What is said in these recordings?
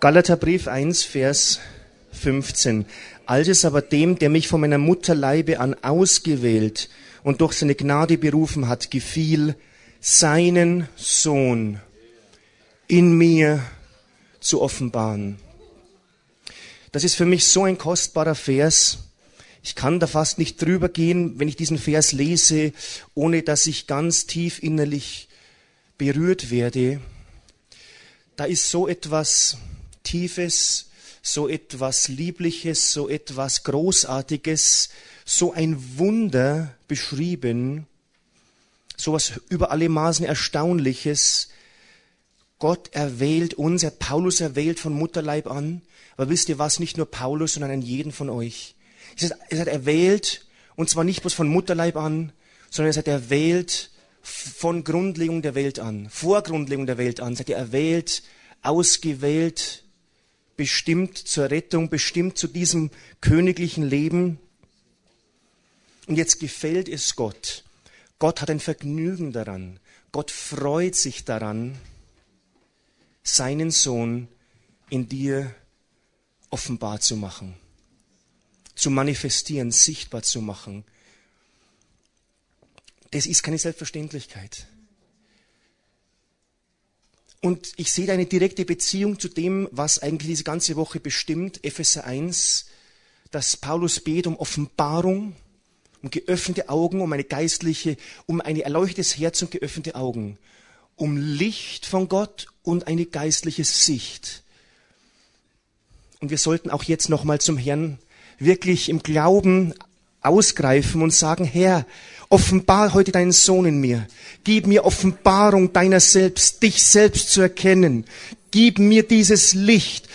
Galaterbrief 1, Vers 15. Als es aber dem, der mich von meiner Mutterleibe an ausgewählt und durch seine Gnade berufen hat, gefiel, seinen Sohn in mir zu offenbaren. Das ist für mich so ein kostbarer Vers. Ich kann da fast nicht drüber gehen, wenn ich diesen Vers lese, ohne dass ich ganz tief innerlich berührt werde. Da ist so etwas Tiefes, so etwas Liebliches, so etwas Großartiges, so ein Wunder beschrieben, so was über alle Maßen Erstaunliches. Gott erwählt uns, Paulus erwählt von Mutterleib an, aber wisst ihr was, nicht nur Paulus, sondern an jeden von euch. Er hat erwählt, und zwar nicht bloß von Mutterleib an, sondern er hat erwählt von Grundlegung der Welt an, vor Grundlegung der Welt an. Er hat erwählt, ausgewählt, bestimmt zur Rettung, bestimmt zu diesem königlichen Leben. Und jetzt gefällt es Gott. Gott hat ein Vergnügen daran. Gott freut sich daran, seinen Sohn in dir offenbar zu machen, zu manifestieren, sichtbar zu machen. Das ist keine Selbstverständlichkeit. Und ich sehe da eine direkte Beziehung zu dem, was eigentlich diese ganze Woche bestimmt, Epheser 1, dass Paulus betet um Offenbarung, um geöffnete Augen, um ein erleuchtetes Herz und geöffnete Augen, um Licht von Gott und eine geistliche Sicht. Und wir sollten auch jetzt nochmal zum Herrn wirklich im Glauben ausgreifen und sagen, Herr, offenbar heute deinen Sohn in mir. Gib mir Offenbarung deiner selbst, dich selbst zu erkennen. Gib mir dieses Licht,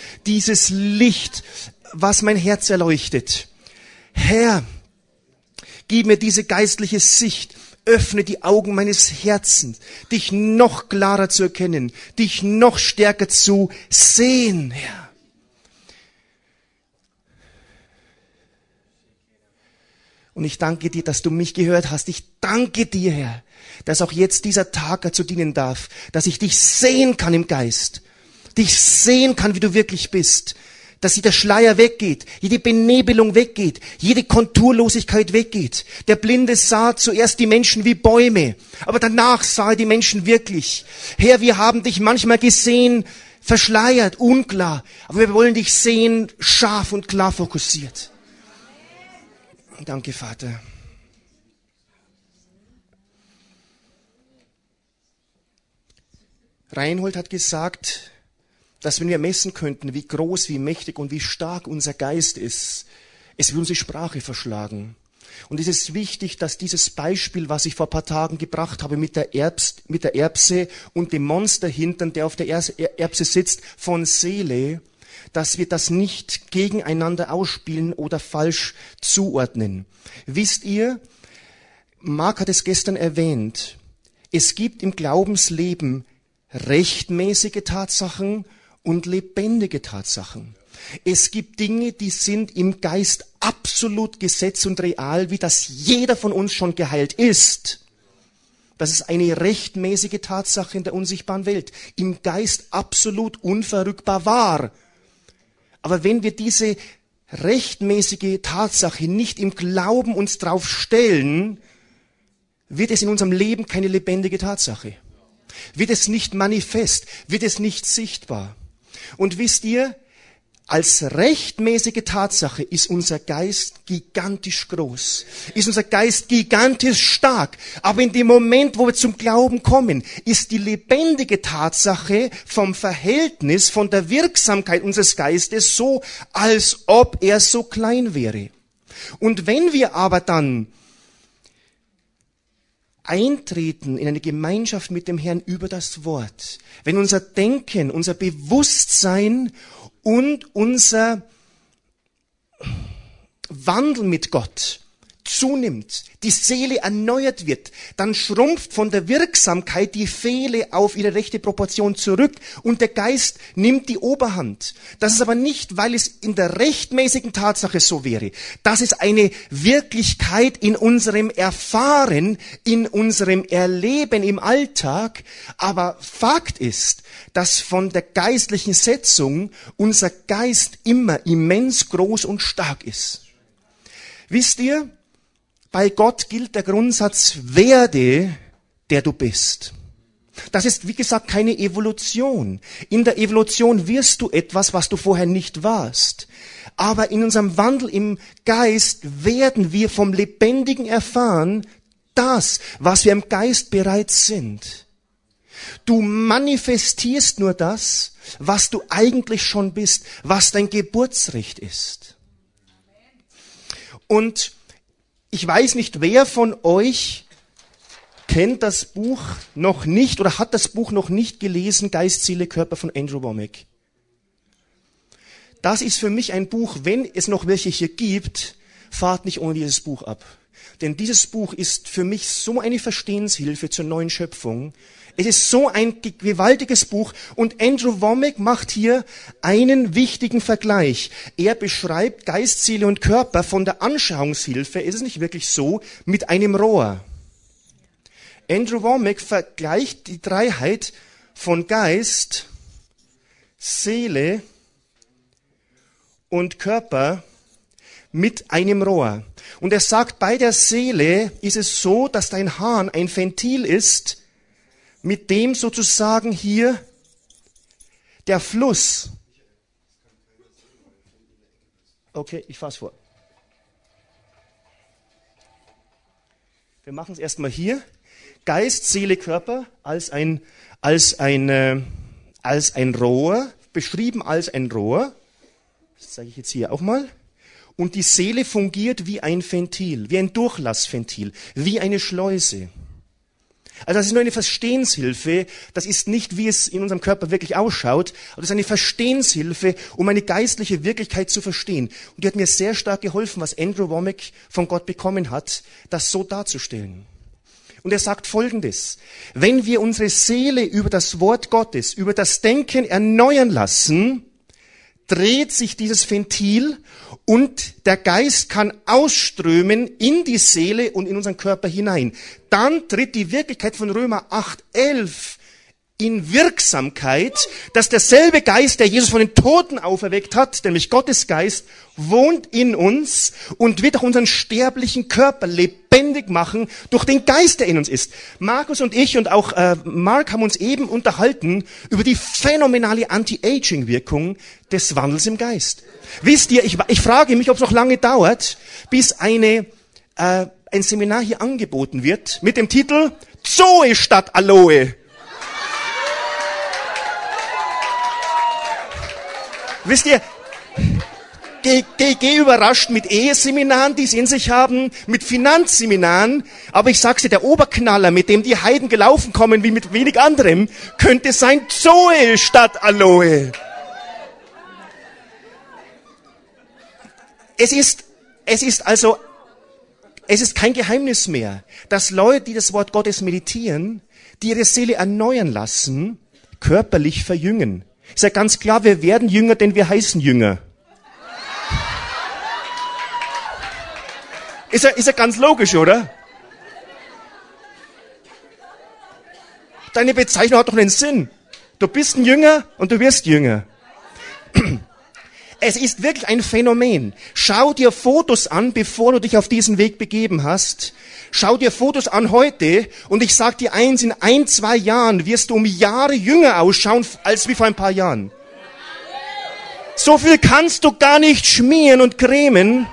was mein Herz erleuchtet. Herr, gib mir diese geistliche Sicht. Öffne die Augen meines Herzens, dich noch klarer zu erkennen, dich noch stärker zu sehen, Herr. Und ich danke dir, dass du mich gehört hast. Ich danke dir, Herr, dass auch jetzt dieser Tag dazu dienen darf, dass ich dich sehen kann im Geist, dich sehen kann, wie du wirklich bist, dass der Schleier weggeht, jede Benebelung weggeht, jede Konturlosigkeit weggeht. Der Blinde sah zuerst die Menschen wie Bäume, aber danach sah er die Menschen wirklich. Herr, wir haben dich manchmal gesehen, verschleiert, unklar, aber wir wollen dich sehen, scharf und klar fokussiert. Danke, Vater. Reinhold hat gesagt, dass wenn wir messen könnten, wie groß, wie mächtig und wie stark unser Geist ist, es würde unsere Sprache verschlagen. Und es ist wichtig, dass dieses Beispiel, was ich vor ein paar Tagen gebracht habe mit der Erbse und dem Monsterhintern, der auf der Erbse sitzt, von Seele, dass wir das nicht gegeneinander ausspielen oder falsch zuordnen. Wisst ihr, Marc hat es gestern erwähnt, es gibt im Glaubensleben rechtmäßige Tatsachen und lebendige Tatsachen. Es gibt Dinge, die sind im Geist absolut gesetz und real, wie das jeder von uns schon geheilt ist. Das ist eine rechtmäßige Tatsache in der unsichtbaren Welt. Im Geist absolut unverrückbar wahr. Aber wenn wir diese rechtmäßige Tatsache nicht im Glauben uns drauf stellen, wird es in unserem Leben keine lebendige Tatsache. Wird es nicht manifest, wird es nicht sichtbar. Und wisst ihr, als rechtmäßige Tatsache ist unser Geist gigantisch groß, ist unser Geist gigantisch stark. Aber in dem Moment, wo wir zum Glauben kommen, ist die lebendige Tatsache vom Verhältnis, von der Wirksamkeit unseres Geistes so, als ob er so klein wäre. Und wenn wir aber dann eintreten in eine Gemeinschaft mit dem Herrn über das Wort, wenn unser Denken, unser Bewusstsein und unser Wandel mit Gott zunimmt, die Seele erneuert wird, dann schrumpft von der Wirksamkeit die Seele auf ihre rechte Proportion zurück und der Geist nimmt die Oberhand. Das ist aber nicht, weil es in der rechtmäßigen Tatsache so wäre. Das ist eine Wirklichkeit in unserem Erfahren, in unserem Erleben im Alltag. Aber Fakt ist, dass von der geistlichen Setzung unser Geist immer immens groß und stark ist. Wisst ihr, bei Gott gilt der Grundsatz, werde, der du bist. Das ist, wie gesagt, keine Evolution. In der Evolution wirst du etwas, was du vorher nicht warst. Aber in unserem Wandel im Geist werden wir vom Lebendigen erfahren, das, was wir im Geist bereits sind. Du manifestierst nur das, was du eigentlich schon bist, was dein Geburtsrecht ist. Und ich weiß nicht, wer von euch kennt das Buch noch nicht oder hat das Buch noch nicht gelesen, Geist, Seele, Körper von Andrew Wommack. Das ist für mich ein Buch, wenn es noch welche hier gibt, fahrt nicht ohne dieses Buch ab. Denn dieses Buch ist für mich so eine Verstehenshilfe zur neuen Schöpfung. Es ist so ein gewaltiges Buch und Andrew Wommack macht hier einen wichtigen Vergleich. Er beschreibt Geist, Seele und Körper von der Anschauungshilfe, ist es nicht wirklich so, mit einem Rohr. Andrew Wommack vergleicht die Dreiheit von Geist, Seele und Körper mit einem Rohr. Und er sagt, bei der Seele ist es so, dass dein Hahn ein Ventil ist, mit dem sozusagen hier der Fluss. Okay, ich fasse vor. Wir machen es erstmal hier. Geist, Seele, Körper als ein Rohr, beschrieben als ein Rohr. Das zeige ich jetzt hier auch mal. Und die Seele fungiert wie ein Ventil, wie ein Durchlassventil, wie eine Schleuse. Also das ist nur eine Verstehenshilfe, das ist nicht, wie es in unserem Körper wirklich ausschaut, aber das ist eine Verstehenshilfe, um eine geistliche Wirklichkeit zu verstehen. Und die hat mir sehr stark geholfen, was Andrew Wommack von Gott bekommen hat, das so darzustellen. Und er sagt Folgendes: Wenn wir unsere Seele über das Wort Gottes, über das Denken erneuern lassen, dreht sich dieses Ventil und der Geist kann ausströmen in die Seele und in unseren Körper hinein. Dann tritt die Wirklichkeit von Römer 8,11 in Wirksamkeit, dass derselbe Geist, der Jesus von den Toten auferweckt hat, nämlich Gottes Geist, wohnt in uns und wird auch unseren sterblichen Körper lebendig machen durch den Geist, der in uns ist. Markus und ich und auch Mark haben uns eben unterhalten über die phänomenale Anti-Aging-Wirkung des Wandels im Geist. Wisst ihr, ich frage mich, ob es noch lange dauert, bis ein Seminar hier angeboten wird mit dem Titel Zoe statt Aloe. Wisst ihr, geh überrascht mit Eheseminaren, die es in sich haben, mit Finanzseminaren, aber ich sag's dir, der Oberknaller, mit dem die Heiden gelaufen kommen, wie mit wenig anderem, könnte sein Zoe statt Aloe. Es ist kein Geheimnis mehr, dass Leute, die das Wort Gottes meditieren, die ihre Seele erneuern lassen, körperlich verjüngen. Ist ja ganz klar, wir werden Jünger, denn wir heißen Jünger. Ist ja ganz logisch, oder? Deine Bezeichnung hat doch einen Sinn. Du bist ein Jünger und du wirst Jünger. Es ist wirklich ein Phänomen. Schau dir Fotos an, bevor du dich auf diesen Weg begeben hast. Schau dir Fotos an heute und ich sag dir eins, in 1-2 Jahren wirst du um Jahre jünger ausschauen, als wie vor ein paar Jahren. So viel kannst du gar nicht schmieren und cremen,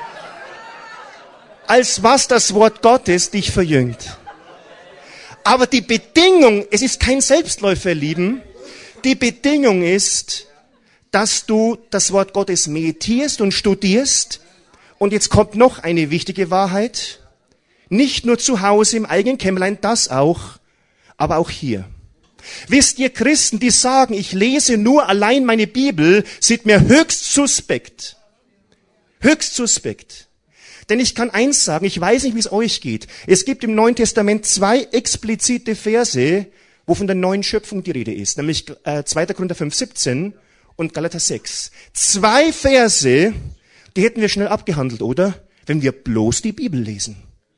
als was das Wort Gottes dich verjüngt. Aber die Bedingung, es ist kein Selbstläufer, Lieben, die Bedingung ist, dass du das Wort Gottes meditierst und studierst. Und jetzt kommt noch eine wichtige Wahrheit. Nicht nur zu Hause im eigenen Kämmerlein, das auch, aber auch hier. Wisst ihr, Christen, die sagen, ich lese nur allein meine Bibel, sind mir höchst suspekt. Höchst suspekt. Denn ich kann eins sagen, ich weiß nicht, wie es euch geht. Es gibt im Neuen Testament 2 explizite Verse, wo von der neuen Schöpfung die Rede ist, nämlich 2. Korinther 5,17 und Galater 6. 2 Verse, die hätten wir schnell abgehandelt, oder? Wenn wir bloß die Bibel lesen.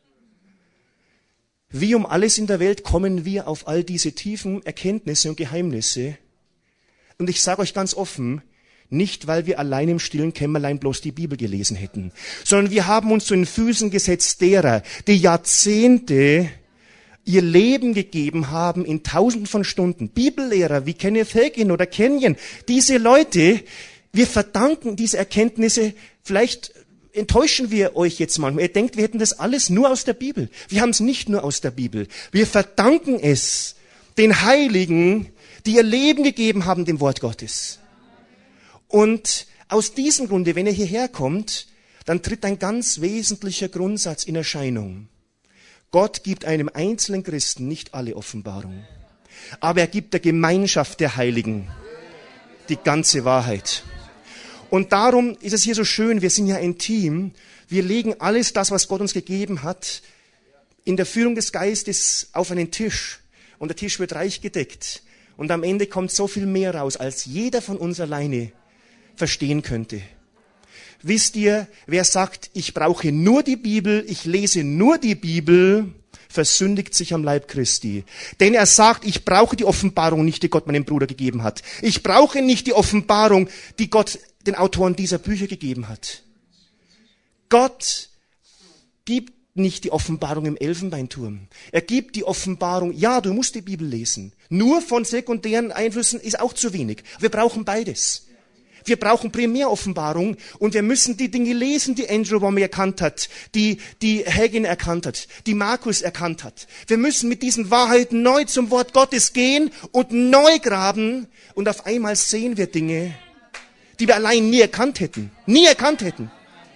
Wie um alles in der Welt kommen wir auf all diese tiefen Erkenntnisse und Geheimnisse. Und ich sage euch ganz offen, nicht weil wir allein im stillen Kämmerlein bloß die Bibel gelesen hätten, sondern wir haben uns zu den Füßen gesetzt derer, die Jahrzehnte ihr Leben gegeben haben in Tausenden von Stunden. Bibellehrer wie Kenneth Hagin oder Kenyon, diese Leute, wir verdanken diese Erkenntnisse, vielleicht enttäuschen wir euch jetzt manchmal. Ihr denkt, wir hätten das alles nur aus der Bibel. Wir haben es nicht nur aus der Bibel. Wir verdanken es den Heiligen, die ihr Leben gegeben haben dem Wort Gottes. Und aus diesem Grunde, wenn ihr hierher kommt, dann tritt ein ganz wesentlicher Grundsatz in Erscheinung. Gott gibt einem einzelnen Christen nicht alle Offenbarung, aber er gibt der Gemeinschaft der Heiligen die ganze Wahrheit. Und darum ist es hier so schön, wir sind ja ein Team, wir legen alles das, was Gott uns gegeben hat, in der Führung des Geistes auf einen Tisch und der Tisch wird reich gedeckt und am Ende kommt so viel mehr raus, als jeder von uns alleine verstehen könnte. Wisst ihr, wer sagt, ich brauche nur die Bibel, ich lese nur die Bibel, versündigt sich am Leib Christi. Denn er sagt, ich brauche die Offenbarung nicht, die Gott meinem Bruder gegeben hat. Ich brauche nicht die Offenbarung, die Gott den Autoren dieser Bücher gegeben hat. Gott gibt nicht die Offenbarung im Elfenbeinturm. Er gibt die Offenbarung, ja, du musst die Bibel lesen. Nur von sekundären Einflüssen ist auch zu wenig. Wir brauchen beides. Wir brauchen Primäroffenbarung und wir müssen die Dinge lesen, die Andrew Wommack erkannt hat, die Hagin erkannt hat, die Markus erkannt hat. Wir müssen mit diesen Wahrheiten neu zum Wort Gottes gehen und neu graben und auf einmal sehen wir Dinge, die wir allein nie erkannt hätten. Nie erkannt hätten.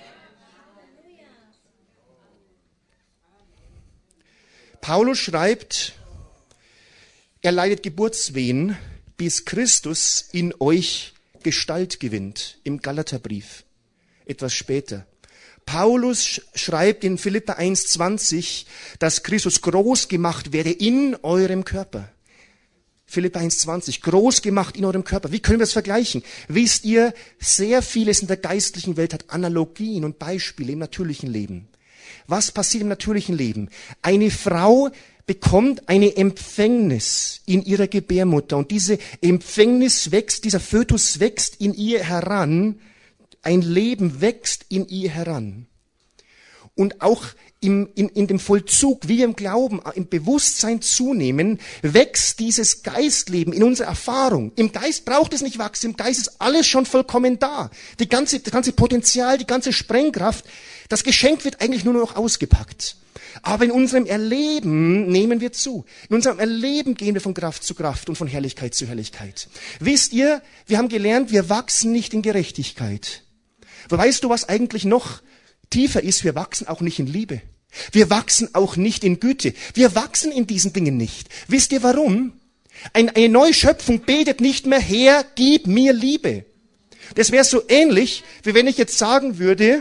Paulus schreibt, er leidet Geburtswehen, bis Christus in euch Gestalt gewinnt, im Galaterbrief, etwas später. Paulus schreibt in Philipper 1,20, dass Christus groß gemacht werde in eurem Körper. Philipper 1,20, groß gemacht in eurem Körper. Wie können wir das vergleichen? Wisst ihr, sehr vieles in der geistlichen Welt hat Analogien und Beispiele im natürlichen Leben. Was passiert im natürlichen Leben? Eine Frau bekommt eine Empfängnis in ihrer Gebärmutter und diese Empfängnis wächst, dieser Fötus wächst in ihr heran, ein Leben wächst in ihr heran. Und auch in dem Vollzug, wie im Glauben, im Bewusstsein zunehmen, wächst dieses Geistleben in unserer Erfahrung. Im Geist braucht es nicht wachsen, im Geist ist alles schon vollkommen da. Das ganze Potenzial, die ganze Sprengkraft, das Geschenk wird eigentlich nur noch ausgepackt. Aber in unserem Erleben nehmen wir zu. In unserem Erleben gehen wir von Kraft zu Kraft und von Herrlichkeit zu Herrlichkeit. Wisst ihr, wir haben gelernt, wir wachsen nicht in Gerechtigkeit. Aber weißt du, was eigentlich noch tiefer ist? Wir wachsen auch nicht in Liebe. Wir wachsen auch nicht in Güte. Wir wachsen in diesen Dingen nicht. Wisst ihr warum? Eine neue Schöpfung betet nicht mehr, Herr, gib mir Liebe. Das wäre so ähnlich, wie wenn ich jetzt sagen würde,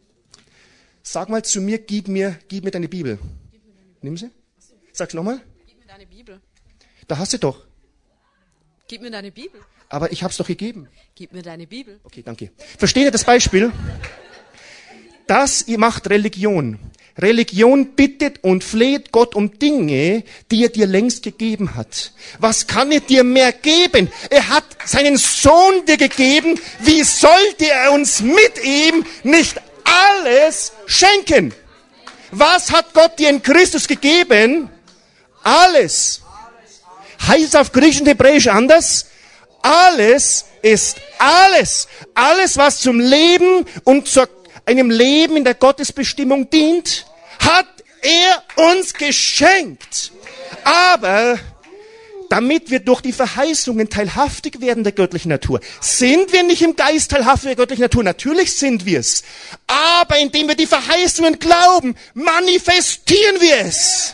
sag mal zu mir, gib mir deine Bibel. Nimm sie. Sag's nochmal. Gib mir deine Bibel. Da hast du doch. Gib mir deine Bibel. Aber ich hab's doch gegeben. Gib mir deine Bibel. Okay, danke. Versteht ihr das Beispiel? Das macht Religion. Religion bittet und fleht Gott um Dinge, die er dir längst gegeben hat. Was kann er dir mehr geben? Er hat seinen Sohn dir gegeben. Wie sollte er uns mit ihm nicht alles schenken? Was hat Gott dir in Christus gegeben? Alles. Heißt es auf Griechisch und Hebräisch anders? Alles ist alles. Alles, was zum Leben und zu einem Leben in der Gottesbestimmung dient, hat er uns geschenkt. Aber damit wir durch die Verheißungen teilhaftig werden der göttlichen Natur. Sind wir nicht im Geist teilhaftig der göttlichen Natur? Natürlich sind wir es. Aber indem wir die Verheißungen glauben, manifestieren wir es.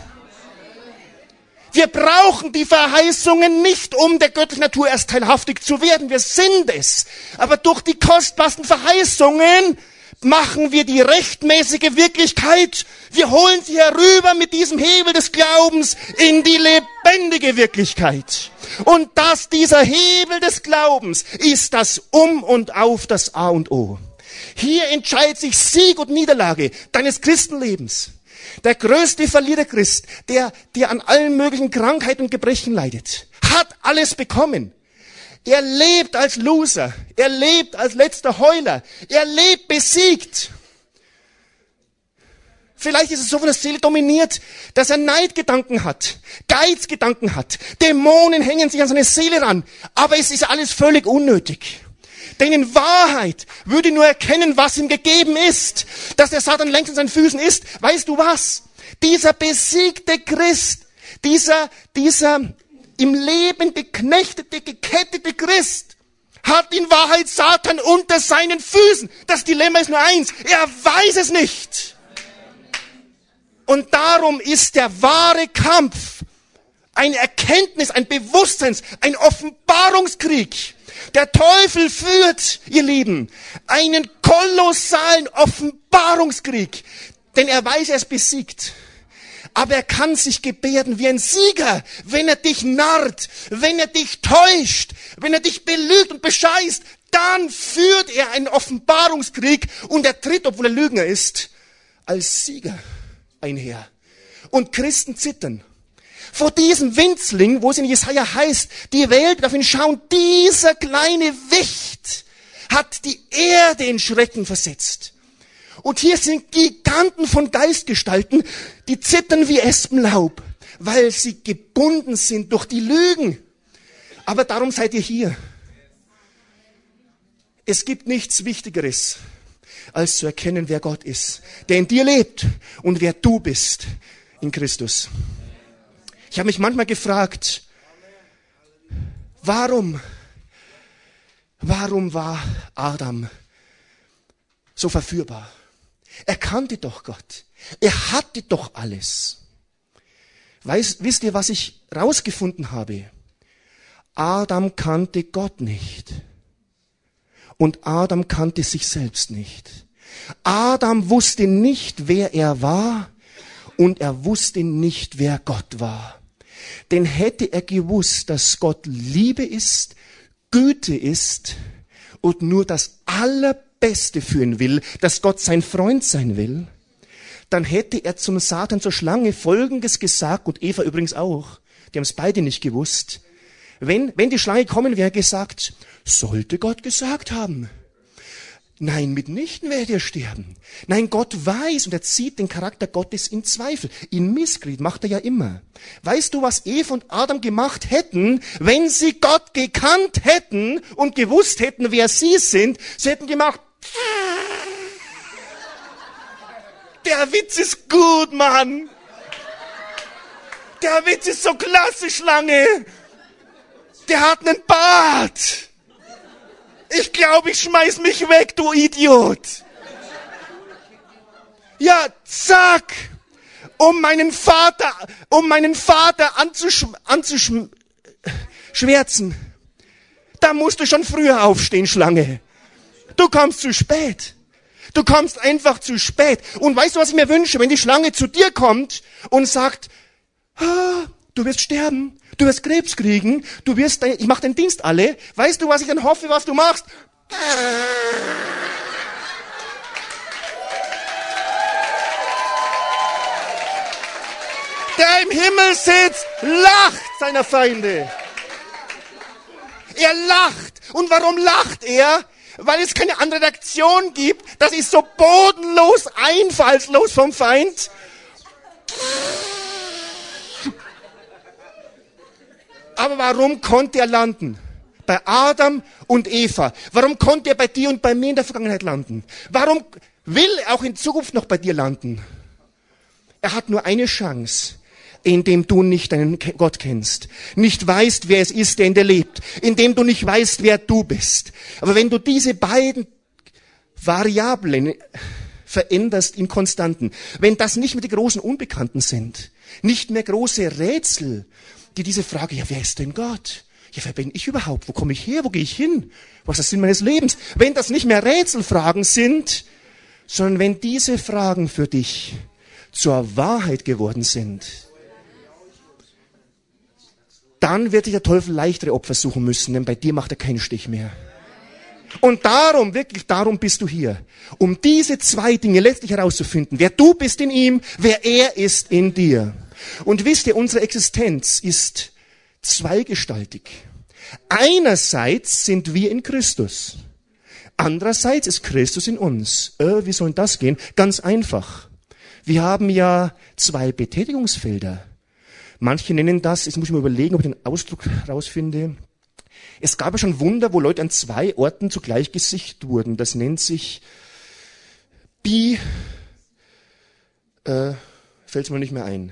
Wir brauchen die Verheißungen nicht, um der göttlichen Natur erst teilhaftig zu werden. Wir sind es. Aber durch die kostbarsten Verheißungen machen wir die rechtmäßige Wirklichkeit. Wir holen sie herüber mit diesem Hebel des Glaubens in die lebendige Wirklichkeit. Und dieser Hebel des Glaubens ist das Um und Auf, das A und O. Hier entscheidet sich Sieg und Niederlage deines Christenlebens. Der größte Verlierer Christ, der an allen möglichen Krankheiten und Gebrechen leidet, hat alles bekommen. Er lebt als Loser. Er lebt als letzter Heuler. Er lebt besiegt. Vielleicht ist es so von der Seele dominiert, dass er Neidgedanken hat, Geizgedanken hat. Dämonen hängen sich an seine Seele ran. Aber es ist alles völlig unnötig. Denn in Wahrheit würde nur erkennen, was ihm gegeben ist. Dass der Satan längst an seinen Füßen ist. Weißt du was? Dieser besiegte Christ, dieser im Leben geknechtete, gekettete Christ hat in Wahrheit Satan unter seinen Füßen. Das Dilemma ist nur eins. Er weiß es nicht. Und darum ist der wahre Kampf eine Erkenntnis, ein Bewusstseins, ein Offenbarungskrieg. Der Teufel führt, ihr Lieben, einen kolossalen Offenbarungskrieg. Denn er weiß, er ist besiegt. Aber er kann sich gebärden wie ein Sieger, wenn er dich narrt, wenn er dich täuscht, wenn er dich belügt und bescheißt. Dann führt er einen Offenbarungskrieg und er tritt, obwohl er Lügner ist, als Sieger einher. Und Christen zittern vor diesem Winzling, wo es in Jesaja heißt, die Welt darf ihn schauen, dieser kleine Wicht hat die Erde in Schrecken versetzt. Und hier sind Giganten von Geistgestalten, die zittern wie Espenlaub, weil sie gebunden sind durch die Lügen. Aber darum seid ihr hier. Es gibt nichts Wichtigeres, als zu erkennen, wer Gott ist, der in dir lebt und wer du bist in Christus. Ich habe mich manchmal gefragt, warum war Adam so verführbar? Er kannte doch Gott. Er hatte doch alles. Wisst ihr, was ich rausgefunden habe? Adam kannte Gott nicht. Und Adam kannte sich selbst nicht. Adam wusste nicht, wer er war. Und er wusste nicht, wer Gott war. Denn hätte er gewusst, dass Gott Liebe ist, Güte ist und nur das Allerbeste für ihn will, dass Gott sein Freund sein will, dann hätte er zum Satan, zur Schlange Folgendes gesagt, und Eva übrigens auch, die haben es beide nicht gewusst. Wenn die Schlange kommen wäre, gesagt, sollte Gott gesagt haben. Nein, mitnichten werdet ihr sterben. Nein, Gott weiß und er zieht den Charakter Gottes in Zweifel. In Misskredit macht er ja immer. Weißt du, was Eva und Adam gemacht hätten, wenn sie Gott gekannt hätten und gewusst hätten, wer sie sind? Sie hätten gemacht, der Witz ist gut, Mann. Der Witz ist so klasse, Schlange. Der hat einen Bart. Ich glaube, ich schmeiß mich weg, du Idiot. Ja, zack. Um meinen Vater anzuschwärzen. Da musst du schon früher aufstehen, Schlange. Du kommst zu spät. Du kommst einfach zu spät. Und weißt du, was ich mir wünsche? Wenn die Schlange zu dir kommt und sagt, du wirst sterben, du wirst Krebs kriegen, ich mache den Dienst alle. Weißt du, was ich dann hoffe, was du machst? Der im Himmel sitzt, lacht seiner Feinde. Er lacht. Und warum lacht er? Weil es keine andere Reaktion gibt. Das ist so bodenlos, einfallslos vom Feind. Aber warum konnte er landen? Bei Adam und Eva. Warum konnte er bei dir und bei mir in der Vergangenheit landen? Warum will er auch in Zukunft noch bei dir landen? Er hat nur eine Chance, indem du nicht deinen Gott kennst, nicht weißt, wer es ist, der in dir lebt, indem du nicht weißt, wer du bist. Aber wenn du diese beiden Variablen veränderst in Konstanten, wenn das nicht mehr die großen Unbekannten sind, nicht mehr große Rätsel, die diese Frage, ja, wer ist denn Gott? Ja, wer bin ich überhaupt? Wo komme ich her? Wo gehe ich hin? Was ist der Sinn meines Lebens? Wenn das nicht mehr Rätselfragen sind, Sondern wenn diese Fragen für dich zur Wahrheit geworden sind, dann wird sich der Teufel leichtere Opfer suchen müssen, denn bei dir macht er keinen Stich mehr. Und darum, wirklich darum bist du hier, um diese zwei Dinge letztlich herauszufinden, wer du bist in ihm, wer er ist in dir. Und wisst ihr, unsere Existenz ist zweigestaltig. Einerseits sind wir in Christus. Andererseits ist Christus in uns. Wie soll das gehen? Ganz einfach. Wir haben ja zwei Betätigungsfelder. Manche nennen das, jetzt muss ich mal überlegen, ob ich den Ausdruck herausfinde. Es gab ja schon Wunder, wo Leute an zwei Orten zugleich gesichtet wurden. Das nennt sich fällt's mir nicht mehr ein.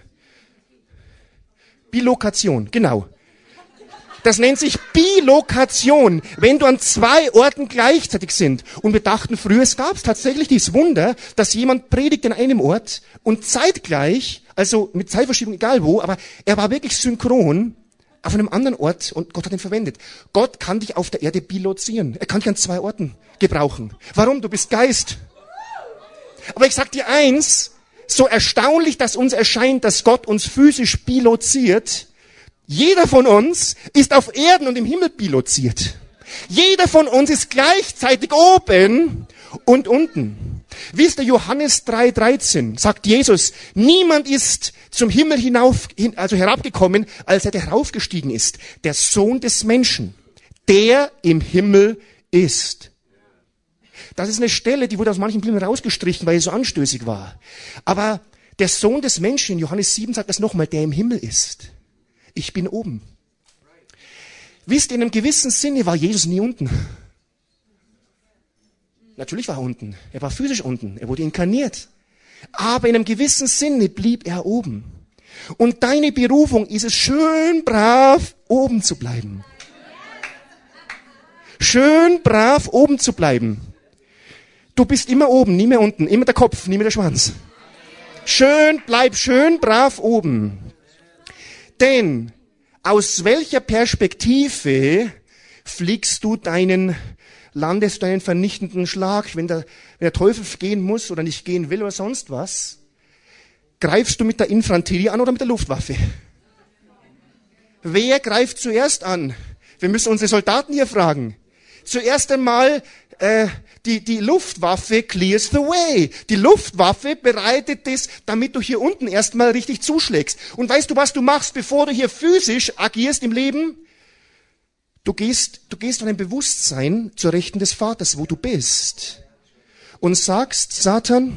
Bilokation, genau. Das nennt sich Bilokation, wenn du an zwei Orten gleichzeitig sind. Und wir dachten früher, es gab tatsächlich dieses Wunder, dass jemand predigt in einem Ort und zeitgleich, also mit Zeitverschiebung egal wo, aber er war wirklich synchron auf einem anderen Ort und Gott hat ihn verwendet. Gott kann dich auf der Erde bilozieren. Er kann dich an zwei Orten gebrauchen. Warum? Du bist Geist. Aber ich sag dir eins, so erstaunlich, dass uns erscheint, dass Gott uns physisch biloziert, jeder von uns ist auf Erden und im Himmel biloziert. Jeder von uns ist gleichzeitig oben und unten. Wisst ihr, Johannes 3,13 sagt Jesus, niemand ist zum Himmel herabgekommen, als er heraufgestiegen ist. Der Sohn des Menschen, der im Himmel ist. Das ist eine Stelle, die wurde aus manchen Bibeln rausgestrichen, weil sie so anstößig war. Aber der Sohn des Menschen, in Johannes 7 sagt das nochmal, der im Himmel ist. Ich bin oben. Wisst ihr, in einem gewissen Sinne war Jesus nie unten. Natürlich war er unten. Er war physisch unten. Er wurde inkarniert. Aber in einem gewissen Sinne blieb er oben. Und deine Berufung ist es, schön brav oben zu bleiben. Schön brav oben zu bleiben. Du bist immer oben, nie mehr unten. Immer der Kopf, nie mehr der Schwanz. Bleib schön brav oben. Denn aus welcher Perspektive landest du deinen vernichtenden Schlag, wenn der Teufel gehen muss oder nicht gehen will oder sonst was? Greifst du mit der Infanterie an oder mit der Luftwaffe? Wer greift zuerst an? Wir müssen unsere Soldaten hier fragen. Zuerst einmal, die Luftwaffe clears the way. Die Luftwaffe bereitet es, damit du hier unten erstmal richtig zuschlägst. Und weißt du, was du machst, bevor du hier physisch agierst im Leben? Du gehst von einem Bewusstsein zur Rechten des Vaters, wo du bist. Und sagst, Satan,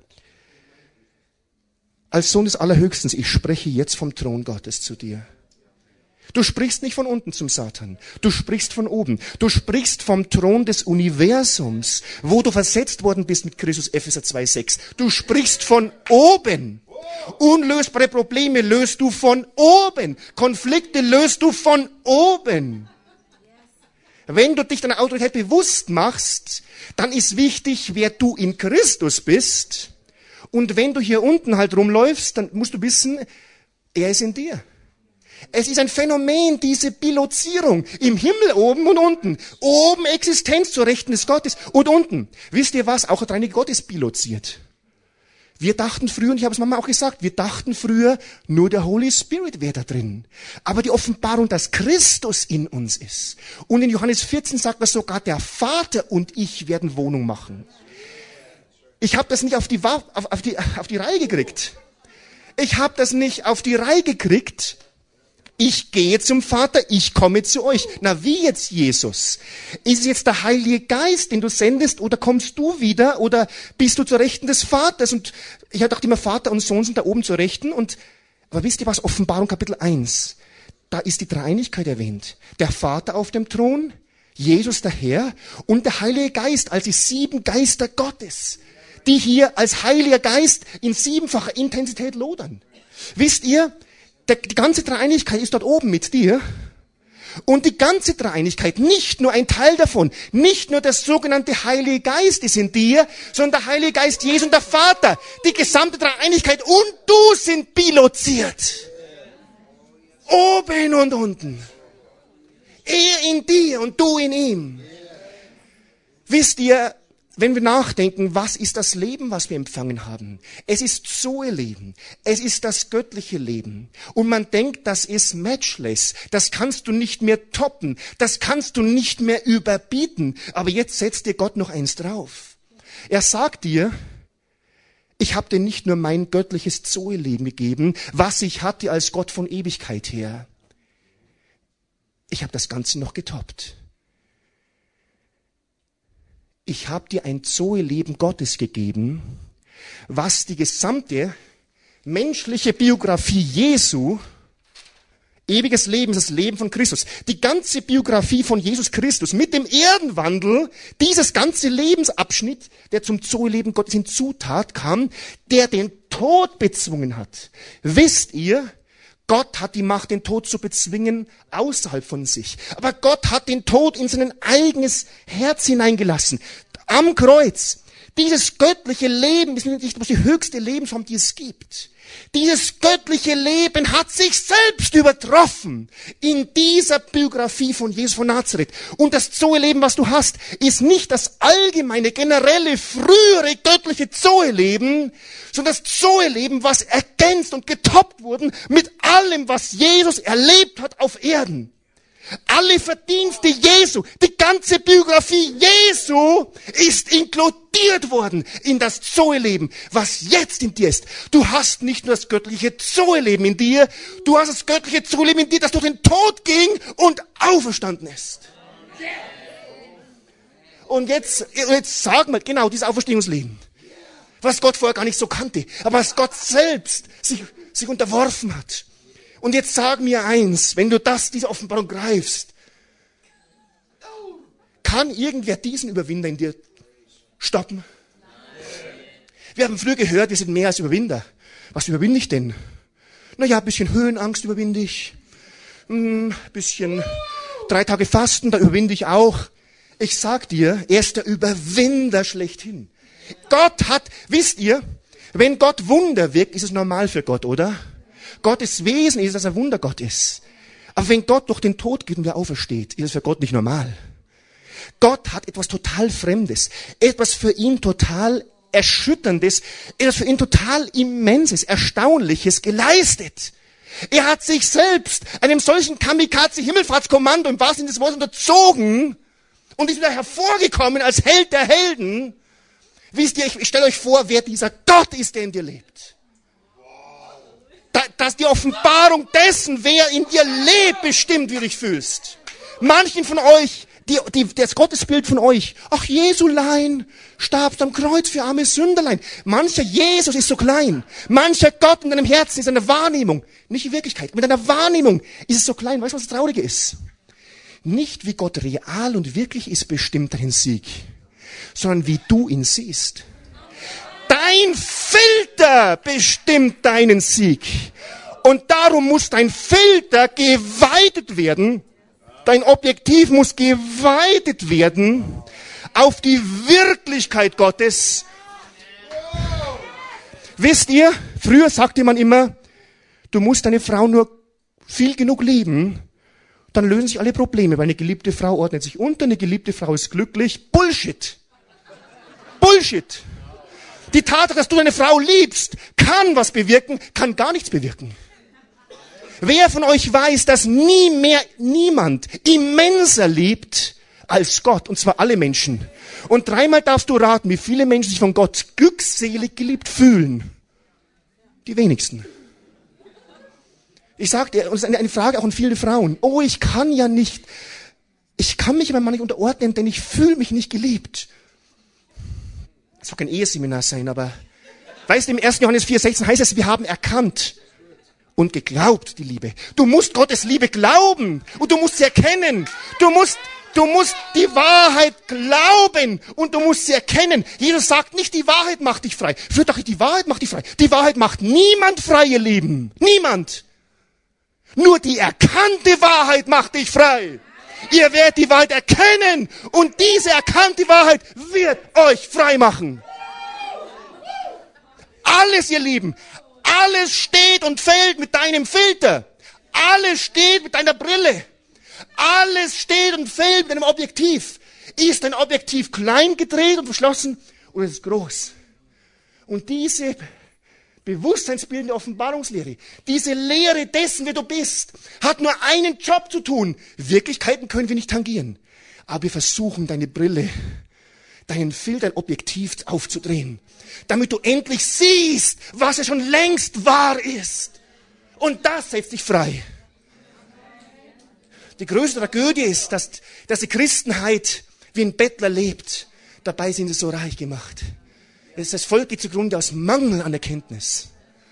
als Sohn des Allerhöchsten, ich spreche jetzt vom Thron Gottes zu dir. Du sprichst nicht von unten zum Satan. Du sprichst von oben. Du sprichst vom Thron des Universums, wo du versetzt worden bist mit Christus, Epheser 2,6. Du sprichst von oben. Unlösbare Probleme löst du von oben. Konflikte löst du von oben. Wenn du dich deiner Autorität bewusst machst, dann ist wichtig, wer du in Christus bist. Und wenn du hier unten halt rumläufst, dann musst du wissen, er ist in dir. Es ist ein Phänomen, diese Bilozierung. Im Himmel oben und unten. Oben Existenz zur Rechten des Gottes und unten. Wisst ihr was? Auch der dreieinige Gott ist biloziert. Wir dachten früher, und ich habe es Mama auch gesagt, wir dachten früher, nur der Holy Spirit wäre da drin. Aber die Offenbarung, dass Christus in uns ist. Und in Johannes 14 sagt man sogar, der Vater und ich werden Wohnung machen. Ich habe das nicht auf die Reihe gekriegt. Ich habe das nicht auf die Reihe gekriegt. Ich gehe zum Vater, ich komme zu euch. Na, wie jetzt, Jesus? Ist es jetzt der Heilige Geist, den du sendest, oder kommst du wieder, oder bist du zur Rechten des Vaters? Und ich dachte immer, Vater und Sohn sind da oben zur Rechten. Aber wisst ihr was? Offenbarung Kapitel 1. Da ist die Dreieinigkeit erwähnt. Der Vater auf dem Thron, Jesus der Herr und der Heilige Geist als die 7 Geister Gottes, die hier als Heiliger Geist in 7-facher Intensität lodern. Wisst ihr, die ganze Dreieinigkeit ist dort oben mit dir. Und die ganze Dreieinigkeit, nicht nur ein Teil davon, nicht nur der sogenannte Heilige Geist ist in dir, sondern der Heilige Geist Jesu und der Vater. Die gesamte Dreieinigkeit und du sind biloziert. Oben und unten. Er in dir und du in ihm. Wisst ihr, wenn wir nachdenken, was ist das Leben, was wir empfangen haben? Es ist Zoe-Leben. Es ist das göttliche Leben. Und man denkt, das ist matchless. Das kannst du nicht mehr toppen. Das kannst du nicht mehr überbieten. Aber jetzt setzt dir Gott noch eins drauf. Er sagt dir, ich habe dir nicht nur mein göttliches Zoe-Leben gegeben, was ich hatte als Gott von Ewigkeit her. Ich habe das Ganze noch getoppt. Ich habe dir ein Zoe-Leben Gottes gegeben, was die gesamte menschliche Biografie Jesu, ewiges Leben ist das Leben von Christus, die ganze Biografie von Jesus Christus mit dem Erdenwandel, dieses ganze Lebensabschnitt, der zum Zoe-Leben Gottes hinzutat, kam, der den Tod bezwungen hat. Wisst ihr, Gott hat die Macht, den Tod zu bezwingen, außerhalb von sich. Aber Gott hat den Tod in sein eigenes Herz hineingelassen. Am Kreuz. Dieses göttliche Leben ist nicht die höchste Lebensform, die es gibt. Dieses göttliche Leben hat sich selbst übertroffen in dieser Biografie von Jesus von Nazareth. Und das Zoe-Leben, was du hast, ist nicht das allgemeine, generelle, frühere göttliche Zoe-Leben, sondern das Zoe-Leben, was ergänzt und getoppt wurde mit allem, was Jesus erlebt hat auf Erden. Alle Verdienste Jesu, die ganze Biografie Jesu ist inkludiert worden in das Zoe-Leben, was jetzt in dir ist. Du hast nicht nur das göttliche Zoe-Leben in dir, du hast das göttliche Zoe-Leben in dir, das durch den Tod ging und auferstanden ist. Und jetzt sagen wir, genau, dieses Auferstehungsleben, was Gott vorher gar nicht so kannte, aber was Gott selbst sich unterworfen hat. Und jetzt sag mir eins, wenn du diese Offenbarung greifst, kann irgendwer diesen Überwinder in dir stoppen? Wir haben früher gehört, wir sind mehr als Überwinder. Was überwinde ich denn? Naja, ein bisschen Höhenangst überwinde ich. Ein bisschen 3 Tage Fasten, da überwinde ich auch. Ich sag dir, er ist der Überwinder schlechthin. Gott hat, wisst ihr, wenn Gott Wunder wirkt, ist es normal für Gott, oder? Gottes Wesen ist, dass er Wundergott ist. Aber wenn Gott durch den Tod geht und wieder aufersteht, ist es für Gott nicht normal. Gott hat etwas total Fremdes, etwas für ihn total Erschütterndes, etwas für ihn total Immenses, Erstaunliches geleistet. Er hat sich selbst einem solchen Kamikaze-Himmelfahrtskommando im wahrsten Sinne des Wortes unterzogen und ist wieder hervorgekommen als Held der Helden. Wisst ihr, ich stelle euch vor, wer dieser Gott ist, der in dir lebt. Dass die Offenbarung dessen, wer in dir lebt, bestimmt, wie du dich fühlst. Manchen von euch, das Gottesbild von euch, ach Jesulein, starbst am Kreuz für arme Sünderlein. Mancher Jesus ist so klein. Mancher Gott in deinem Herzen ist eine Wahrnehmung. Nicht die Wirklichkeit. Mit deiner Wahrnehmung ist es so klein. Weißt du, was das Traurige ist? Nicht wie Gott real und wirklich ist, bestimmt deinen Sieg, sondern wie du ihn siehst. Dein Filter bestimmt deinen Sieg. Und darum muss dein Filter geweitet werden. Dein Objektiv muss geweitet werden auf die Wirklichkeit Gottes. Wisst ihr, früher sagte man immer, du musst deine Frau nur viel genug lieben, dann lösen sich alle Probleme, weil eine geliebte Frau ordnet sich unter, eine geliebte Frau ist glücklich. Bullshit. Bullshit. Die Tatsache, dass du deine Frau liebst, kann was bewirken, kann gar nichts bewirken. Wer von euch weiß, dass niemand immenser liebt als Gott, und zwar alle Menschen. Und 3-mal darfst du raten, wie viele Menschen sich von Gott glückselig geliebt fühlen. Die wenigsten. Ich sage dir, und das ist eine Frage auch an viele Frauen. Oh, ich kann mich aber mal nicht unterordnen, denn ich fühle mich nicht geliebt. Das soll kein Eheseminar sein, aber weißt du, im 1. Johannes 4,16 heißt es, wir haben erkannt und geglaubt, die Liebe. Du musst Gottes Liebe glauben und du musst sie erkennen. Du musst die Wahrheit glauben und du musst sie erkennen. Jesus sagt nicht, die Wahrheit macht dich frei. Früher dachte ich, die Wahrheit macht dich frei. Die Wahrheit macht niemand frei, ihr Lieben. Niemand. Nur die erkannte Wahrheit macht dich frei. Ihr werdet die Wahrheit erkennen und diese erkannte Wahrheit wird euch frei machen. Alles, ihr Lieben, alles steht und fällt mit deinem Filter. Alles steht mit deiner Brille. Alles steht und fällt mit deinem Objektiv. Ist dein Objektiv klein gedreht und verschlossen oder ist es groß? Und diese bewusstseinsbildende Offenbarungslehre, diese Lehre dessen, wer du bist, hat nur einen Job zu tun. Wirklichkeiten können wir nicht tangieren. Aber wir versuchen, deine Brille, deinen Filter, dein Objektiv aufzudrehen, damit du endlich siehst, was ja schon längst wahr ist. Und das setzt dich frei. Die größte Tragödie ist, dass die Christenheit wie ein Bettler lebt. Dabei sind sie so reich gemacht. Das Volk geht zugrunde aus Mangel an Erkenntnis.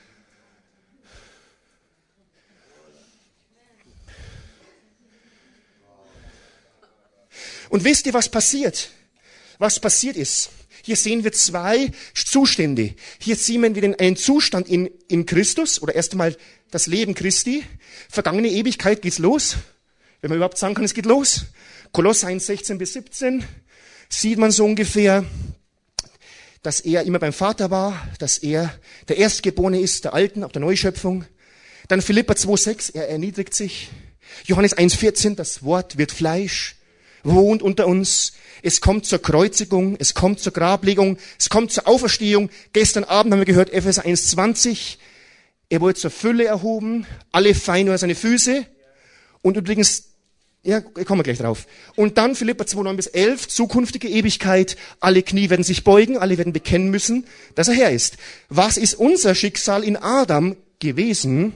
Und wisst ihr, was passiert? Was passiert ist? Hier sehen wir zwei Zustände. Hier sehen wir einen Zustand in Christus, oder erst einmal das Leben Christi. Vergangene Ewigkeit geht's los. Wenn man überhaupt sagen kann, es geht los. Kolosser 1, 16 bis 17 sieht man so ungefähr, dass er immer beim Vater war, dass er der Erstgeborene ist, der Alten, auch der Neuschöpfung. Dann Philipper 2, 6, er erniedrigt sich. Johannes 1, 14, das Wort wird Fleisch, wohnt unter uns. Es kommt zur Kreuzigung, es kommt zur Grablegung, es kommt zur Auferstehung. Gestern Abend haben wir gehört, Epheser 1, 20. Er wurde zur Fülle erhoben, alle Feinde unter seine Füße. Und übrigens, ja, kommen wir gleich drauf. Und dann Philipper 2, 9 bis 11, zukünftige Ewigkeit. Alle Knie werden sich beugen, alle werden bekennen müssen, dass er Herr ist. Was ist unser Schicksal in Adam gewesen?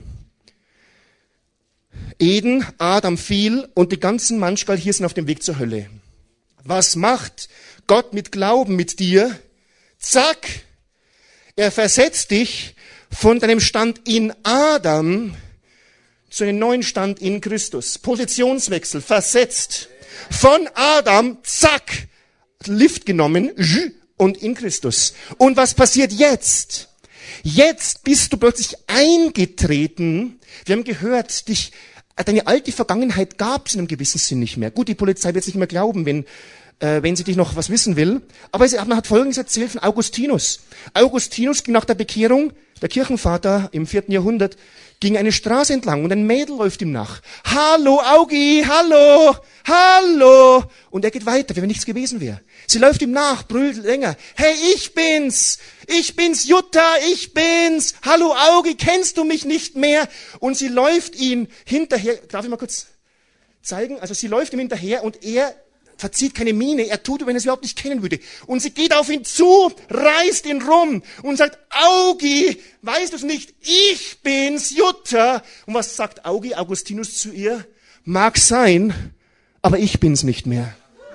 Eden, Adam fiel und die ganzen Manchgal hier sind auf dem Weg zur Hölle. Was macht Gott mit Glauben mit dir? Zack! Er versetzt dich von deinem Stand in Adam zu einem neuen Stand in Christus. Positionswechsel, versetzt. Von Adam, zack, Lift genommen und in Christus. Und was passiert jetzt? Jetzt bist du plötzlich eingetreten. Wir haben gehört, deine alte Vergangenheit gab es in einem gewissen Sinn nicht mehr. Gut, die Polizei wird es nicht mehr glauben, wenn sie dich noch was wissen will. Aber man hat Folgendes erzählt von Augustinus. Augustinus ging nach der Bekehrung, der Kirchenvater im 4. Jahrhundert, ging eine Straße entlang und ein Mädel läuft ihm nach. Hallo, Augi, hallo, hallo. Und er geht weiter, wie wenn nichts gewesen wäre. Sie läuft ihm nach, brüllt länger. Hey, ich bin's, Jutta, ich bin's. Hallo, Augi, kennst du mich nicht mehr? Und sie läuft ihm hinterher. Darf ich mal kurz zeigen? Also sie läuft ihm hinterher und er verzieht keine Miene, er tut, wenn er es überhaupt nicht kennen würde. Und sie geht auf ihn zu, reißt ihn rum und sagt, Augi, weißt du es nicht? Ich bin's, Jutta. Und was sagt Augi, Augustinus zu ihr? Mag sein, aber ich bin's nicht mehr.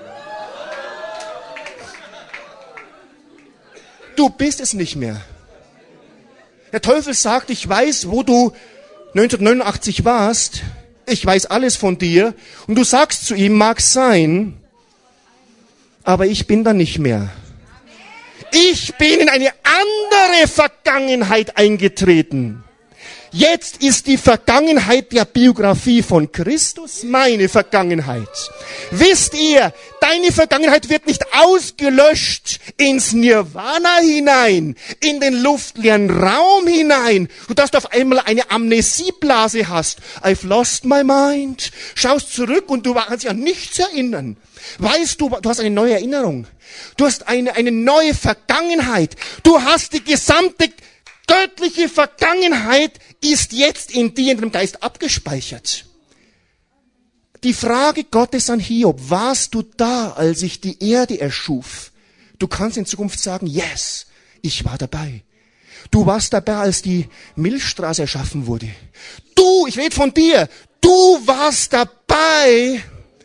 Du bist es nicht mehr. Der Teufel sagt, ich weiß, wo du 1989 warst. Ich weiß alles von dir. Und du sagst zu ihm, mag sein, aber ich bin da nicht mehr. Ich bin in eine andere Vergangenheit eingetreten. Jetzt ist die Vergangenheit der Biografie von Christus meine Vergangenheit. Wisst ihr, deine Vergangenheit wird nicht ausgelöscht ins Nirvana hinein, in den luftleeren Raum hinein, sodass du auf einmal eine Amnesieblase hast. I've lost my mind. Schaust zurück und du kannst dich an nichts erinnern. Weißt du, du hast eine neue Erinnerung. Du hast eine neue Vergangenheit. Du hast die gesamte göttliche Vergangenheit ist jetzt in dir, in deinem Geist abgespeichert. Die Frage Gottes an Hiob, warst du da, als ich die Erde erschuf? Du kannst in Zukunft sagen, yes, ich war dabei. Du warst dabei, als die Milchstraße erschaffen wurde. Ich rede von dir, du warst dabei,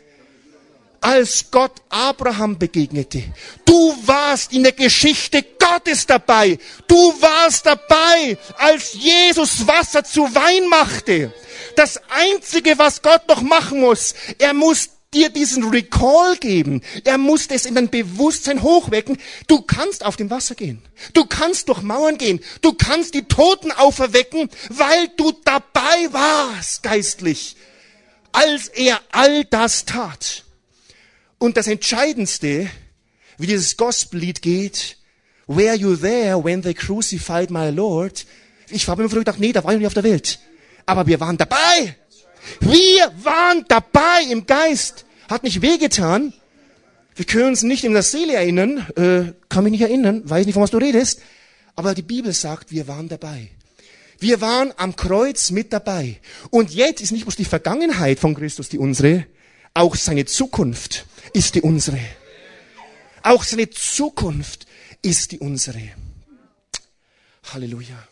als Gott Abraham begegnete. Du warst in der Geschichte Gottes dabei. Du warst dabei, als Jesus Wasser zu Wein machte. Das Einzige, was Gott noch machen muss, er muss dir diesen Recall geben. Er muss das in dein Bewusstsein hochwecken. Du kannst auf dem Wasser gehen. Du kannst durch Mauern gehen. Du kannst die Toten auferwecken, weil du dabei warst, geistlich, als er all das tat. Und das Entscheidendste, wie dieses Gospellied geht, were you there when they crucified my Lord? Ich habe mir früher gedacht, nee, da war ich nicht auf der Welt. Aber wir waren dabei. Wir waren dabei im Geist. Hat nicht wehgetan. Wir können uns nicht in der Seele erinnern, kann mich nicht erinnern, weiß nicht, von was du redest, aber die Bibel sagt, wir waren dabei. Wir waren am Kreuz mit dabei. Und jetzt ist nicht bloß die Vergangenheit von Christus die unsere, auch seine Zukunft ist die unsere. Auch seine Zukunft ist die unsere. Halleluja.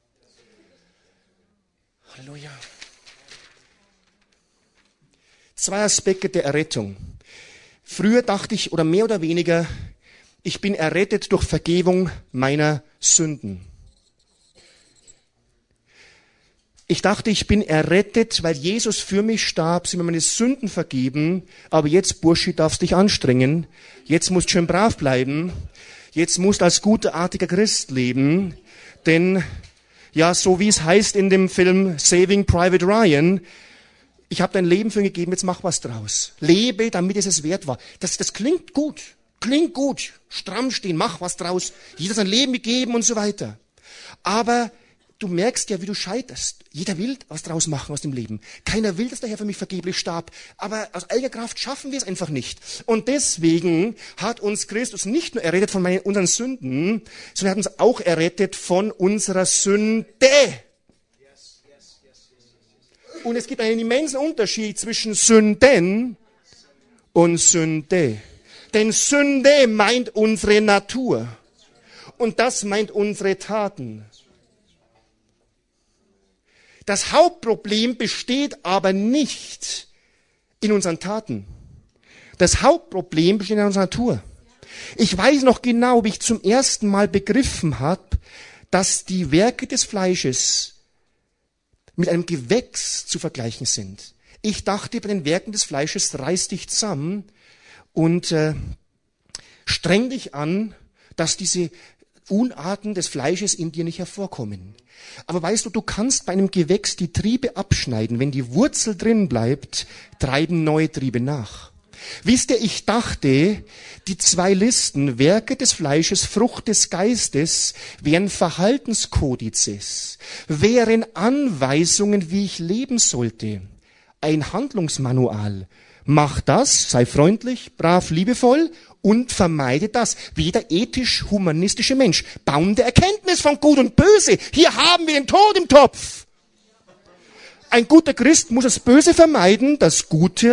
Halleluja. 2 Aspekte der Errettung. Früher dachte ich, oder mehr oder weniger, ich bin errettet durch Vergebung meiner Sünden. Ich dachte, ich bin errettet, weil Jesus für mich starb, sind mir meine Sünden vergeben, aber jetzt, Burschi, darfst dich anstrengen, jetzt musst schön brav bleiben, jetzt musst als guter, artiger Christ leben, denn, ja, so wie es heißt in dem Film Saving Private Ryan, ich habe dein Leben für ihn gegeben, jetzt mach was draus. Lebe, damit es wert war. Das klingt gut, stramm stehen, mach was draus, jeder sein Leben gegeben und so weiter. Aber du merkst ja, wie du scheiterst. Jeder will was draus machen aus dem Leben. Keiner will, dass der Herr für mich vergeblich starb. Aber aus eigener Kraft schaffen wir es einfach nicht. Und deswegen hat uns Christus nicht nur errettet von unseren Sünden, sondern er hat uns auch errettet von unserer Sünde. Und es gibt einen immensen Unterschied zwischen Sünden und Sünde. Denn Sünde meint unsere Natur. Und das meint unsere Taten. Das Hauptproblem besteht aber nicht in unseren Taten. Das Hauptproblem besteht in unserer Natur. Ich weiß noch genau, wie ich zum ersten Mal begriffen habe, dass die Werke des Fleisches mit einem Gewächs zu vergleichen sind. Ich dachte, bei den Werken des Fleisches reiß dich zusammen und streng dich an, dass diese Unarten des Fleisches in dir nicht hervorkommen. Aber weißt du, du kannst bei einem Gewächs die Triebe abschneiden. Wenn die Wurzel drin bleibt, treiben neue Triebe nach. Wisst ihr, ich dachte, die 2 Listen, Werke des Fleisches, Frucht des Geistes, wären Verhaltenskodizes, wären Anweisungen, wie ich leben sollte. Ein Handlungsmanual. Mach das, sei freundlich, brav, liebevoll und vermeide das. Wie jeder ethisch-humanistische Mensch. Baum der Erkenntnis von Gut und Böse. Hier haben wir den Tod im Topf. Ein guter Christ muss das Böse vermeiden, das Gute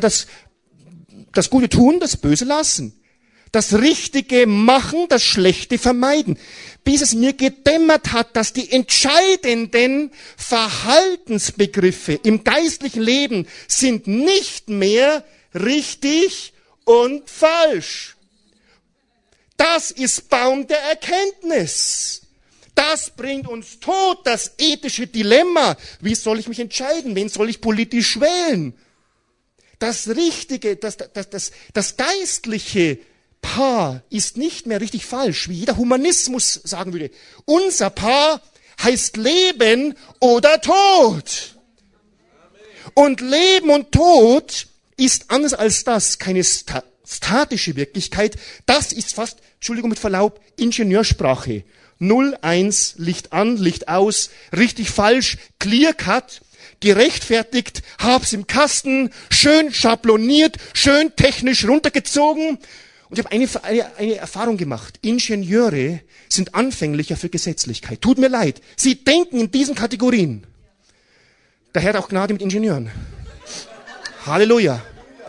tun, das Böse lassen. Das Richtige machen, das Schlechte vermeiden. Bis es mir gedämmert hat, dass die entscheidenden Verhaltensbegriffe im geistlichen Leben sind nicht mehr richtig und falsch. Das ist Baum der Erkenntnis. Das bringt uns Tod, das ethische Dilemma. Wie soll ich mich entscheiden? Wen soll ich politisch wählen? Das Richtige, das geistliche Paar ist nicht mehr richtig falsch, wie jeder Humanismus sagen würde. Unser Paar heißt Leben oder Tod. Und Leben und Tod ist anders als das keine statische Wirklichkeit. Das ist fast, Entschuldigung mit Verlaub, Ingenieursprache. 0, 1, Licht an, Licht aus, richtig, falsch, clear cut, gerechtfertigt, hab's im Kasten, schön schabloniert, schön technisch runtergezogen. Und ich habe eine Erfahrung gemacht. Ingenieure sind anfänglicher für Gesetzlichkeit. Tut mir leid. Sie denken in diesen Kategorien. Der Herr hat auch Gnade mit Ingenieuren. Halleluja.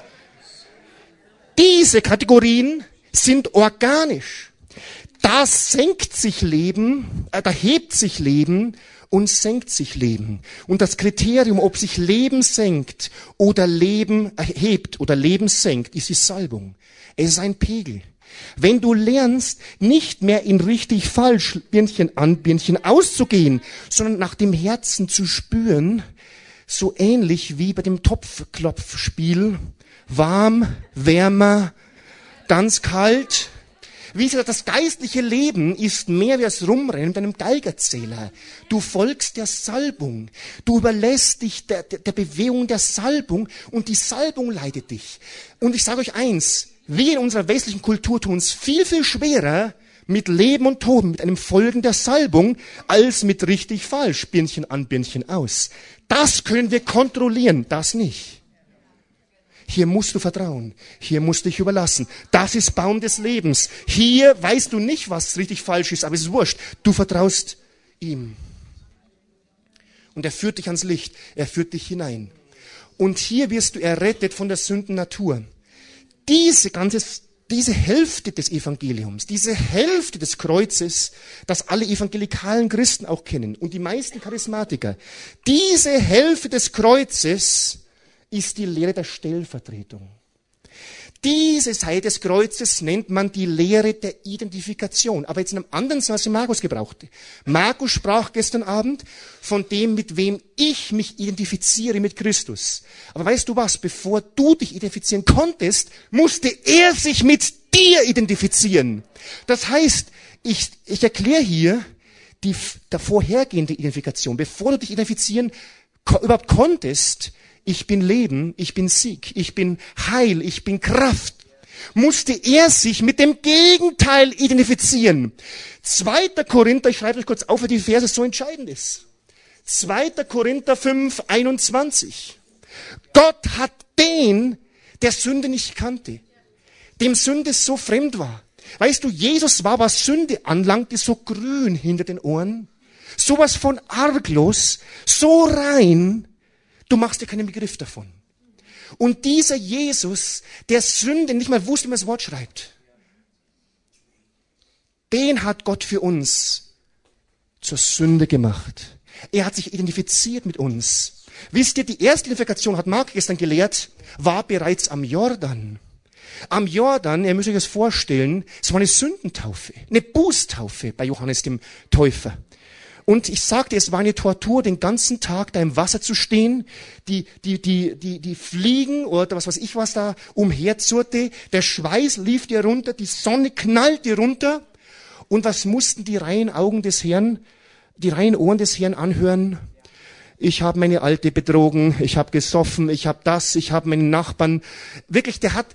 Diese Kategorien sind organisch. Da senkt sich Leben, da hebt sich Leben und senkt sich Leben. Und das Kriterium, ob sich Leben senkt oder Leben erhebt oder Leben senkt, ist die Salbung. Es ist ein Pegel. Wenn du lernst, nicht mehr in richtig falsch Birnchen an, Birnchen auszugehen, sondern nach dem Herzen zu spüren, so ähnlich wie bei dem Topfklopfspiel, warm, wärmer, ganz kalt. Wie gesagt, das geistliche Leben ist mehr wie das Rumrennen mit einem Geigerzähler. Du folgst der Salbung. Du überlässt dich der Bewegung der Salbung und die Salbung leitet dich. Und ich sage euch eins, wir in unserer westlichen Kultur tun es viel, viel schwerer mit Leben und Tod, mit einem Folgen der Salbung, als mit richtig falsch, Birnchen an, Birnchen aus. Das können wir kontrollieren, das nicht. Hier musst du vertrauen. Hier musst du dich überlassen. Das ist Baum des Lebens. Hier weißt du nicht, was richtig falsch ist, aber es ist wurscht. Du vertraust ihm. Und er führt dich ans Licht. Er führt dich hinein. Und hier wirst du errettet von der Sündennatur. Diese Hälfte des Evangeliums, diese Hälfte des Kreuzes, das alle evangelikalen Christen auch kennen und die meisten Charismatiker, diese Hälfte des Kreuzes ist die Lehre der Stellvertretung. Diese Seite des Kreuzes nennt man die Lehre der Identifikation. Aber jetzt in einem anderen Satz, wie Markus gebrauchte. Markus sprach gestern Abend von dem, mit wem ich mich identifiziere mit Christus. Aber weißt du was? Bevor du dich identifizieren konntest, musste er sich mit dir identifizieren. Das heißt, ich erkläre hier der vorhergehende Identifikation. Bevor du dich identifizieren überhaupt konntest, ich bin Leben, ich bin Sieg, ich bin Heil, ich bin Kraft, musste er sich mit dem Gegenteil identifizieren. 2. Korinther, ich schreibe euch kurz auf, weil die Verse so entscheidend ist. 2. Korinther 5, 21. Gott hat den, der Sünde nicht kannte, dem Sünde so fremd war. Weißt du, Jesus war, was Sünde anlangte, so grün hinter den Ohren, sowas von arglos, so rein, du machst dir keinen Begriff davon. Und dieser Jesus, der Sünde nicht mal wusste, wie man das Wort schreibt, den hat Gott für uns zur Sünde gemacht. Er hat sich identifiziert mit uns. Wisst ihr, die erste Identifikation, hat Mark gestern gelehrt, war bereits am Jordan. Am Jordan, ihr müsst euch das vorstellen, es war eine Sündentaufe, eine Bußtaufe bei Johannes dem Täufer. Und ich sagte, es war eine Tortur, den ganzen Tag da im Wasser zu stehen, die Fliegen oder was weiß ich was da umherzurrte, der Schweiß lief dir runter, die Sonne knallte runter. Und was mussten die reinen Ohren des Herrn anhören? Ich habe meine Alte betrogen, ich habe gesoffen, ich habe das, ich habe meinen Nachbarn. Wirklich, der hat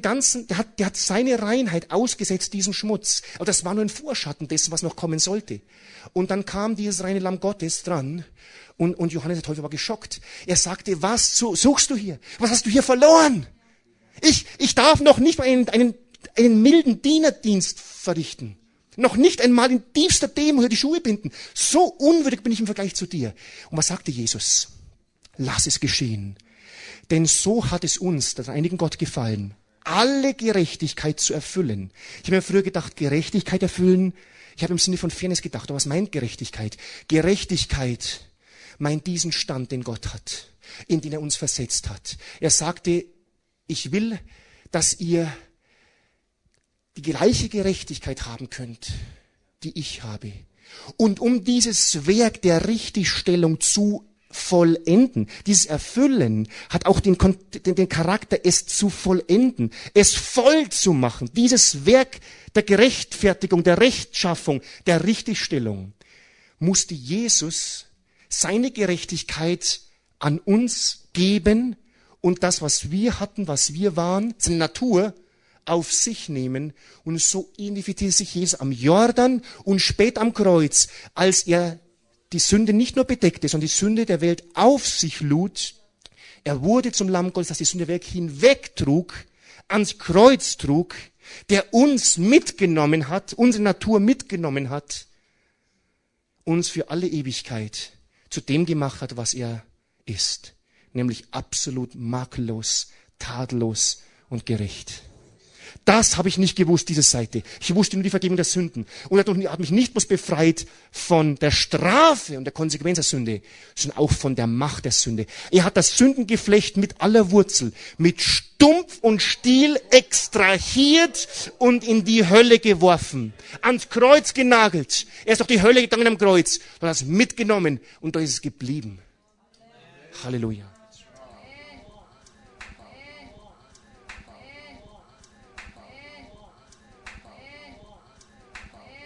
seine Reinheit ausgesetzt, diesem Schmutz. Aber das war nur ein Vorschatten dessen, was noch kommen sollte. Und dann kam dieses reine Lamm Gottes dran und Johannes der Täufer war geschockt. Er sagte, was suchst du hier? Was hast du hier verloren? Ich darf noch nicht mal einen milden Dienerdienst verrichten. Noch nicht einmal in tiefster Demut die Schuhe binden. So unwürdig bin ich im Vergleich zu dir. Und was sagte Jesus? Lass es geschehen. Denn so hat es uns, der einigen Gott, gefallen, alle Gerechtigkeit zu erfüllen. Ich habe mir früher gedacht, Gerechtigkeit erfüllen. Ich habe im Sinne von Fairness gedacht. Aber was meint Gerechtigkeit? Gerechtigkeit meint diesen Stand, den Gott hat, in den er uns versetzt hat. Er sagte, ich will, dass ihr die gleiche Gerechtigkeit haben könnt, die ich habe. Und um dieses Werk der Richtigstellung zu vollenden, dieses Erfüllen, hat auch den Charakter, es zu vollenden, es voll zu machen. Dieses Werk der Gerechtfertigung, der Rechtschaffung, der Richtigstellung, musste Jesus seine Gerechtigkeit an uns geben und das, was wir hatten, was wir waren, seine Natur, auf sich nehmen. Und so identifiziert sich Jesus am Jordan und spät am Kreuz, als er die Sünde nicht nur bedeckte, sondern die Sünde der Welt auf sich lud. Er wurde zum Lamm Gottes, das die Sünde der Welt hinwegtrug, ans Kreuz trug, der uns mitgenommen hat, unsere Natur mitgenommen hat, uns für alle Ewigkeit zu dem gemacht hat, was er ist, nämlich absolut makellos, tadellos und gerecht. Das habe ich nicht gewusst, diese Seite. Ich wusste nur die Vergebung der Sünden. Und er hat mich nicht bloß befreit von der Strafe und der Konsequenz der Sünde, sondern auch von der Macht der Sünde. Er hat das Sündengeflecht mit aller Wurzel, mit Stumpf und Stiel extrahiert und in die Hölle geworfen. Ans Kreuz genagelt. Er ist durch die Hölle gegangen am Kreuz. Dann hat er es mitgenommen und da ist es geblieben. Halleluja.